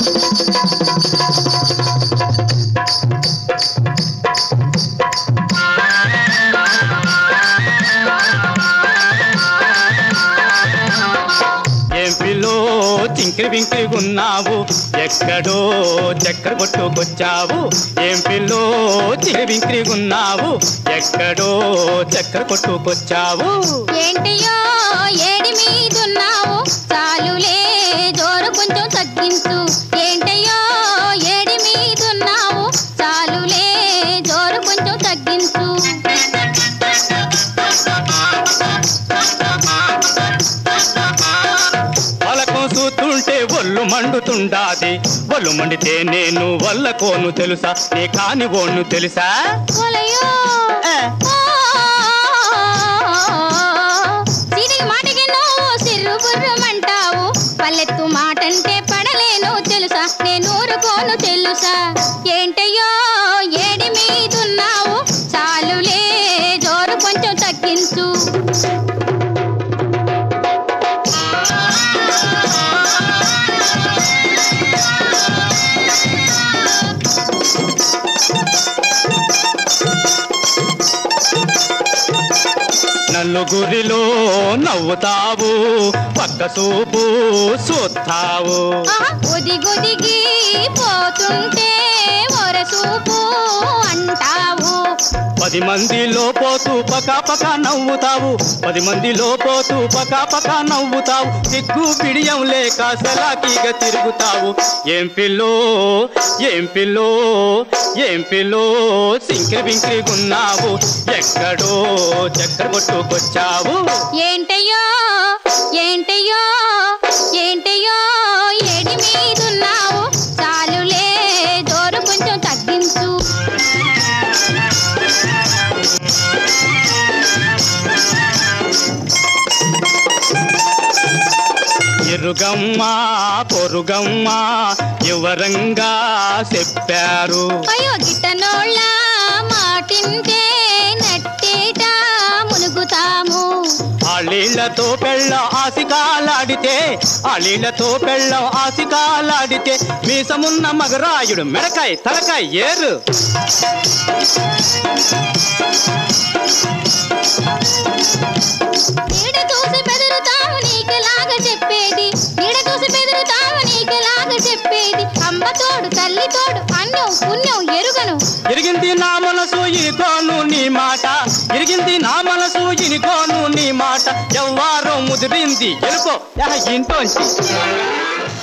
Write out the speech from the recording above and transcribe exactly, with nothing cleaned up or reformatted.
ఎంపిలో చింకిరి వింకిరిగున్నావు ఎక్కడో చక్కెర కొట్టుకొచ్చావు ఎంపిలో చింకిరి వింకిరిగున్నావు ఎక్కడో చక్కెర కొట్టుకొచ్చావు ఏంటయ్యో ఏడి మీదున్నావు చాలులే జోరు కొంచెం తగ్గించు ఏంటయ్యో ఏడి మీదున్నావు చాలులే జోరు కొంచెం తగ్గించు చూస్తుంటే ఒళ్ళు మండుతుండాది ఒళ్ళు మండితే నేను వల్లకోను తెలుసా నీ కాని ఓను తెలుసా మాటకి నువ్వు సిర్రు బుర్రమంటావు పల్లెత్తు మాటంటే పడలేను తెలుసా నేను ఊరుకోను తెలుసా ఏంటయ్యో ఏడి మీదున్నావు చాలులే జోరు కొంచెం తగ్గించు నలుగురిలో నవ్వుతావు పక్క చూపు చూస్తావు ఒదిగొదిగి పోతుంటే ఒరసూపు అంటావు పది మందిలో పోతూ పకా పకా నవ్వుతావు పది మందిలో పోతూ పకా పకా నవ్వుతావు సిగ్గు పిడియం లేక సలాకీగా తిరుగుతావు ఏం పిల్లో ఏం పిల్లో ఏం పిల్లో సింకిరి బింకిరిగున్నావు ఎక్కడో చక్కెర కొట్టుకొచ్చావు ఏంటయ్యో ఏంటయ్యో ఏంటయ్యో ఏడి మీదున్నావు చాలులే జోరు కొంచెం తగ్గించు ఎరుగమ్మ పొరుగమ్మ వివరంగా చెప్పారు అయ్యో గిట్టనోళ్ళ మాటింటే నట్టేట మునుగుతాము ఆళ్ళీళ్లతో పెళ్ళం ఆసికాలాడితే ఆళ్ళీళ్లతో పెళ్ళం ఆసికాలాడితే మీసమున్న మగరాయుడు మెడకాయ తలకాయ ఏరు నీడ చూసి బెదురుతావు నీకులాగా చెప్పేది నీడ చూసి బెదురుతావు నీకులాగా చెప్పేది అమ్మ తోడు తల్లి తోడు అన్నం పుణ్యం ఎరుగను ఇరిగింది నా మనసు ఇనుకోను నీ మాట ఇరిగింది నా మనసు ఇనుకోను నీ మాట ఎవ్వారో ముదిరింది ఎలుకో ఇంటోంచి